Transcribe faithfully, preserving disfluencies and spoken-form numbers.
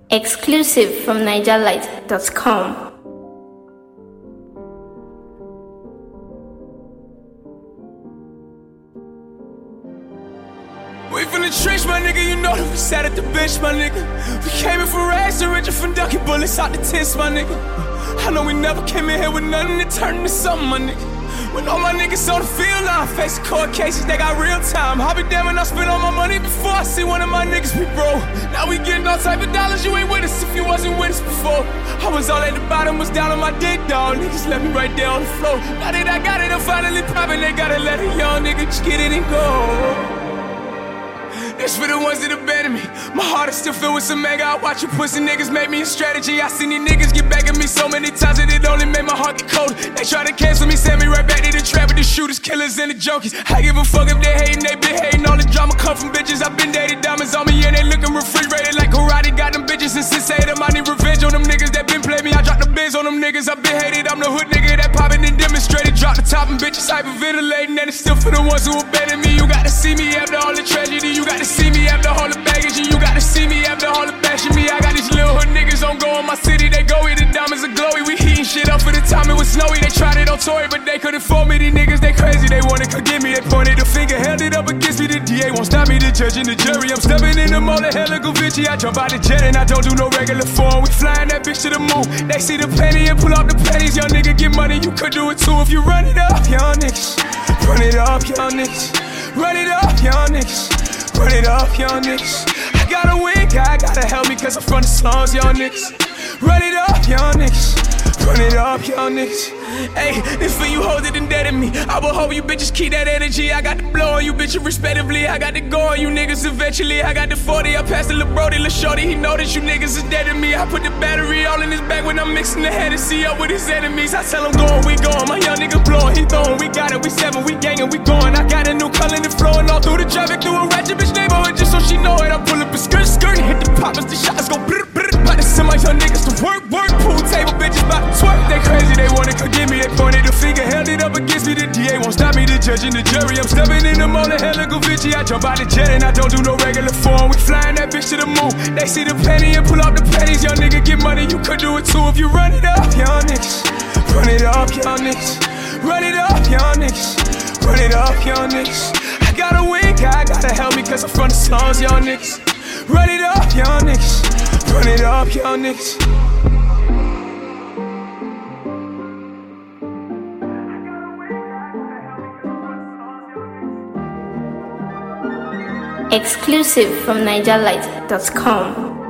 Exclusive from niger light dot com. We from the trench, my nigga, you know that we sat at the bench, my nigga. We came in for rags and richer from ducking bullets out the tents, my nigga. I know we never came in here with nothing to turn into something, my nigga. When all my niggas on the field line facing court cases, they got real time. I'll be damn when I spend all my money before I see one of my niggas be broke. Now we getting all type of dollars, you ain't with us if you wasn't with us before. I was all at the bottom, was down on my dick, dog. Niggas left me right there on the floor. Now that I got it, I'm finally popping. They gotta let a young nigga just get it and go. This for the ones that abandoned me. My heart is still filled with some anger. I watch you pussy niggas make me a strategy. I seen these niggas get back at me so many times that it only made my heart get colder. They try to cancel me, send me right back to the trap with the shooters, killers, and the junkies. I give a fuck if they hating, they been hating. All the drama come from bitches. I've been dated, diamonds on me, and they looking refrigerated like karate. Got them bitches and since eight them. I need revenge on them niggas that been play me. I drop the biz on them niggas. I've been hated. I'm the hood nigga that poppin' and demonstrated. Drop the top and bitches hyperventilating, and it's still for the ones who abandoned me. You gotta see me after all the tragedy. You gotta see me after all the baggage, and you gotta see me after all the bashing me. I got these little hood niggas on go in my city. They go with the diamonds are glowy. We heating shit up for the time it was snowy. They tried it on Tory, but they couldn't fool me. These niggas, they crazy. They wanna come get me. They pointed the finger, held it up against me. The D A won't stop me. The judge and the jury. I'm stepping in the mall of hella Vinci. I jump out the jet and I don't do no regular form. We flying that bitch to the moon. They see the penny and pull up the pennies. Young nigga get money, you could do it too if you run it up, young niggas. Run it up, young niggas. Run it up, young niggas. Run it up, young niggas. I gotta win, God gotta help me, cause I'm from the slums, young niggas. Run it up, young niggas. Run it up, young niggas. Hey, this for you hoes that indebted me. I will hope you bitches keep that energy. I got the blow on you bitches respectively. I got the go on you niggas eventually. I got the forty, I passed the Lil Brody, Lil Shorty. He know that you niggas is dead to me. I put the battery all in his back when I'm mixing the Hennessy up with his enemies. I tell him going, we going. My young nigga blowing, he throwing. We got it, we seven, we gangin', we going. I got a new color and flowing all through the traffic, through a ratchet bitch neighborhood just so she know it. I pull up a skirt, skirt, hit the poppers, the shots go brr, brr. About to send my young niggas to work, work. Pool table bitches about to twerk. They crazy, they wanna come get me. They pointed the finger, held it up against me. The D A won't stop me, the judge and the jury. I'm stepping in the mall of hella Vinci. I jump out the jet and I don't do no regular form. We flying that bitch to the moon. They see the penny and pull up the pennies. Young nigga get money, you could do it too if you run it up, young niggas. Run it up, young niggas. Run it up, young niggas. Run it up, young niggas. I gotta win, God gotta help me, cause I'm from the slums, young niggas. Run it up, young niggas. Run it up, young niggas. Exclusive from niger light dot com.